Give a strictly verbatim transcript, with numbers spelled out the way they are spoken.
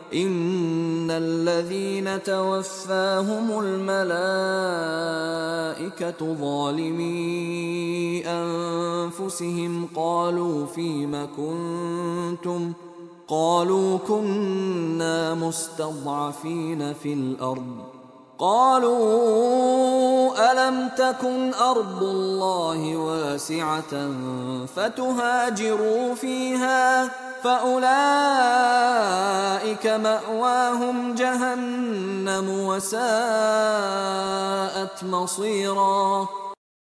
إن الذين توفاهم الملائكة ظالمي أنفسهم قالوا فيم كنتم قالوا كنا مستضعفين في الأرض قالوا ألم تكن أرض الله واسعة فتهاجروا فيها فأولئك مأواهم جهنم وساءت مصيرا